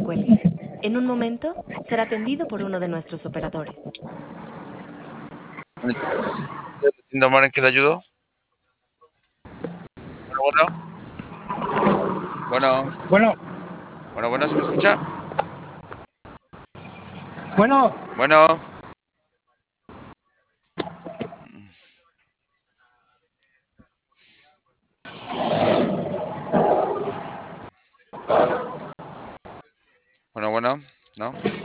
cuelgue. En un momento será atendido por uno de nuestros operadores. Mar, ¿en qué le ayudo? Bueno, ¿se me escucha? Bueno. Bueno, ¿no?